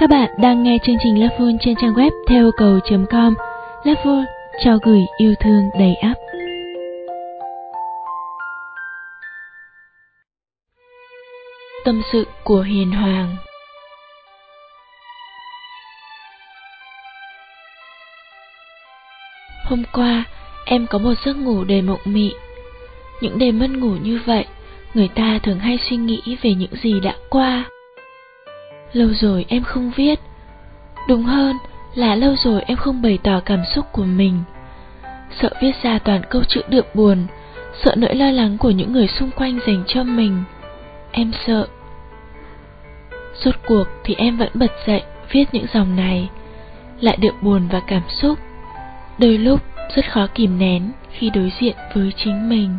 Các bạn đang nghe chương trình Loveful trên trang web theo cầu.com. Loveful, cho gửi yêu thương đầy ắp. Tâm sự của Hiền Hoàng. Hôm qua, em có một giấc ngủ đầy mộng mị. Những đêm mất ngủ như vậy, người ta thường hay suy nghĩ về những gì đã qua. Lâu rồi em không viết. Đúng hơn là lâu rồi em không bày tỏ cảm xúc của mình. Sợ viết ra toàn câu chữ đượm buồn, sợ nỗi lo lắng của những người xung quanh dành cho mình. Em sợ. Rốt cuộc thì em vẫn bật dậy viết những dòng này, lại đượm buồn và cảm xúc. Đôi lúc rất khó kìm nén khi đối diện với chính mình.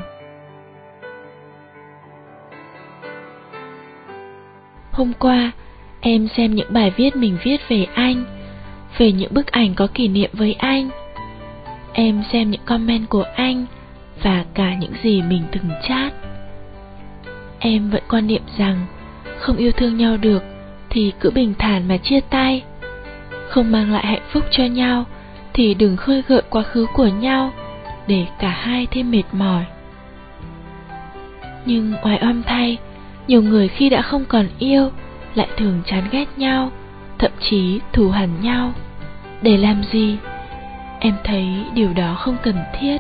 Hôm qua, em xem những bài viết mình viết về anh, về những bức ảnh có kỷ niệm với anh. Em xem những comment của anh và cả những gì mình từng chat. Em vẫn quan niệm rằng không yêu thương nhau được thì cứ bình thản mà chia tay. Không mang lại hạnh phúc cho nhau thì đừng khơi gợi quá khứ của nhau để cả hai thêm mệt mỏi. Nhưng oái oăm thay, nhiều người khi đã không còn yêu lại thường chán ghét nhau, thậm chí thù hằn nhau. Để làm gì? Em thấy điều đó không cần thiết.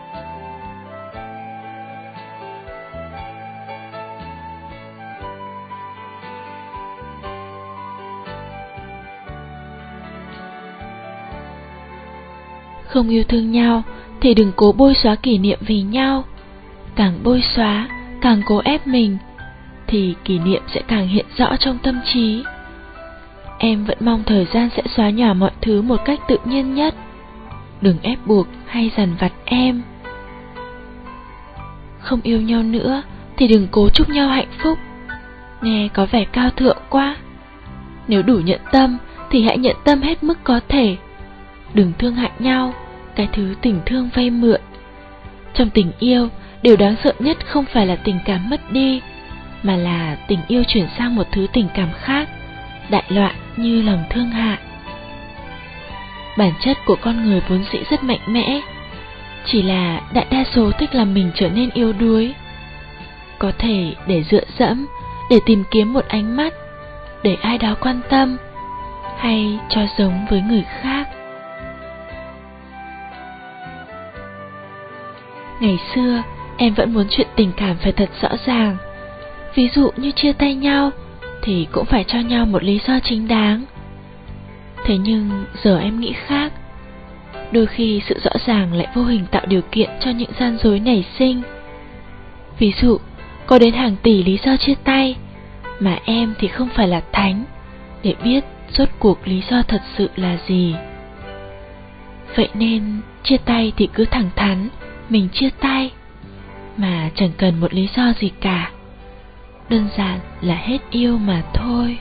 Không yêu thương nhau thì đừng cố bôi xóa kỷ niệm vì nhau. Càng bôi xóa, càng cố ép mình thì kỷ niệm sẽ càng hiện rõ trong tâm trí. Em vẫn mong thời gian sẽ xóa nhòa mọi thứ một cách tự nhiên nhất. Đừng ép buộc hay dằn vặt em. Không yêu nhau nữa thì đừng cố chúc nhau hạnh phúc. Nghe có vẻ cao thượng quá. Nếu đủ nhận tâm thì hãy nhận tâm hết mức có thể. Đừng thương hại nhau, cái thứ tình thương vay mượn. Trong tình yêu, điều đáng sợ nhất không phải là tình cảm mất đi, mà là tình yêu chuyển sang một thứ tình cảm khác, đại loại như lòng thương hại. Bản chất của con người vốn dĩ rất mạnh mẽ, chỉ là đại đa số thích làm mình trở nên yếu đuối. Có thể để dựa dẫm, để tìm kiếm một ánh mắt, để ai đó quan tâm, hay cho giống với người khác. Ngày xưa, em vẫn muốn chuyện tình cảm phải thật rõ ràng. Ví dụ như chia tay nhau thì cũng phải cho nhau một lý do chính đáng. Thế nhưng giờ em nghĩ khác. Đôi khi sự rõ ràng lại vô hình tạo điều kiện cho những gian dối nảy sinh. Ví dụ, có đến hàng tỷ lý do chia tay, mà em thì không phải là thánh để biết rốt cuộc lý do thật sự là gì. Vậy nên chia tay thì cứ thẳng thắn mình chia tay, mà chẳng cần một lý do gì cả. Đơn giản là hết yêu mà thôi.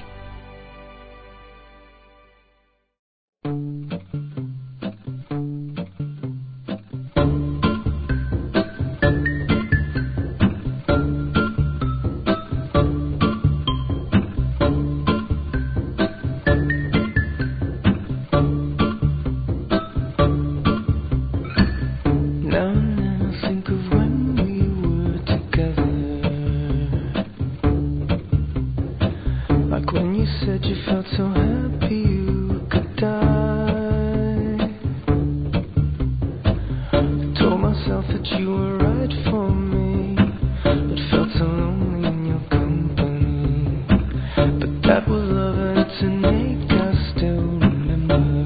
Said you felt so happy you could die. I told myself that you were right for me, but felt so lonely in your company. But that was love and it's innate, I still remember.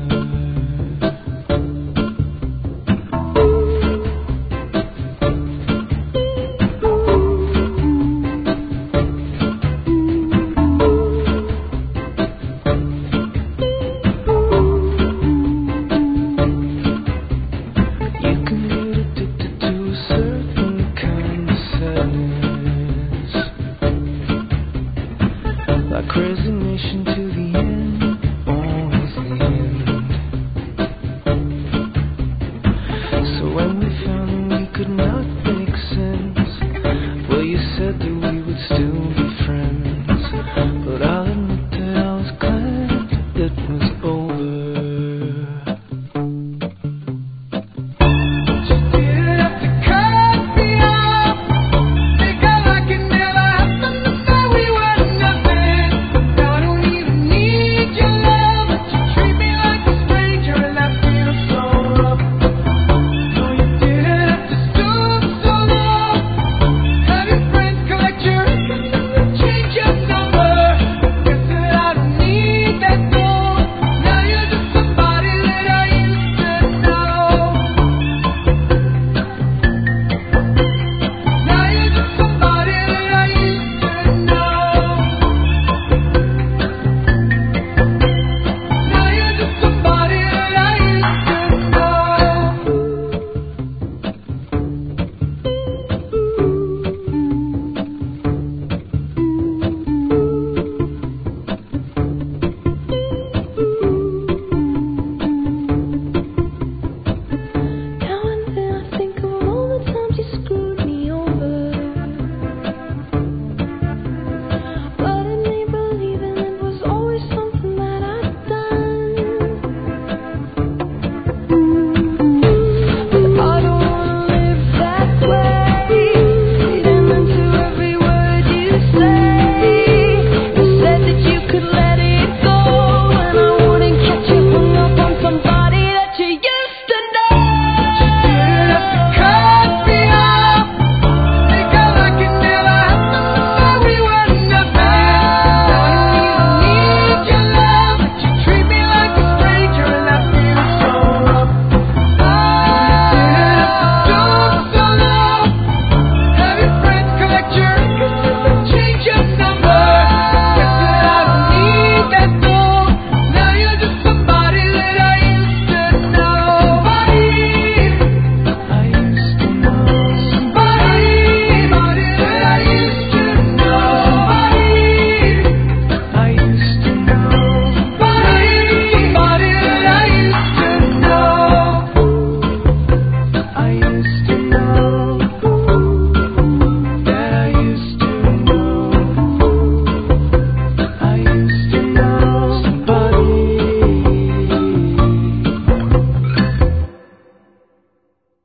Like resignation to